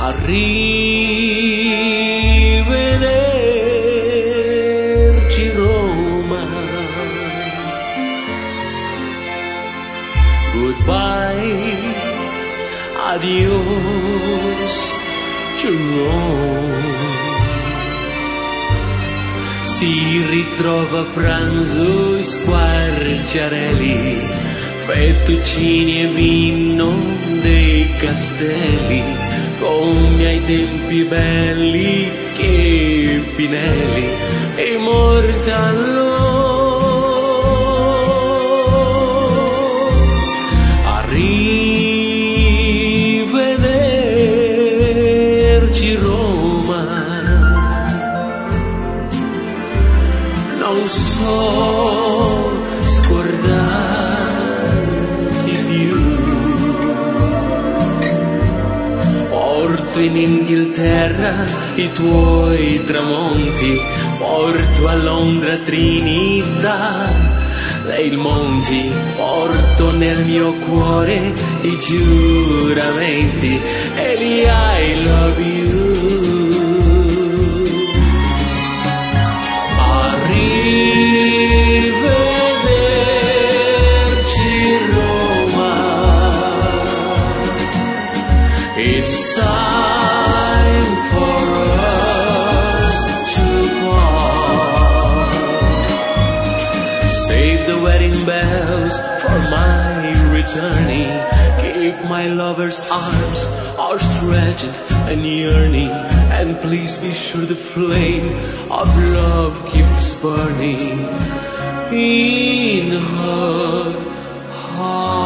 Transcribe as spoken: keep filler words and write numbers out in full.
Arrivederci Roma. Goodbye, adios to Rome. Si ritrova a pranzo in squarciarelli, fettuccini e vino dei castelli, come ai tempi belli che Pinelli è mortallo. Arrivederci Roma. Non so scordarti più. Porto in Inghilterra i tuoi tramonti, porto a Londra Trinità dei monti, porto nel mio cuore i giuramenti e gli I love you. Arrivederci Roma. It's time for us to part. Save the wedding bells for my returning. Keep my lover's arms outstretched and yearning. And please be sure the flame of love keeps burning in her heart.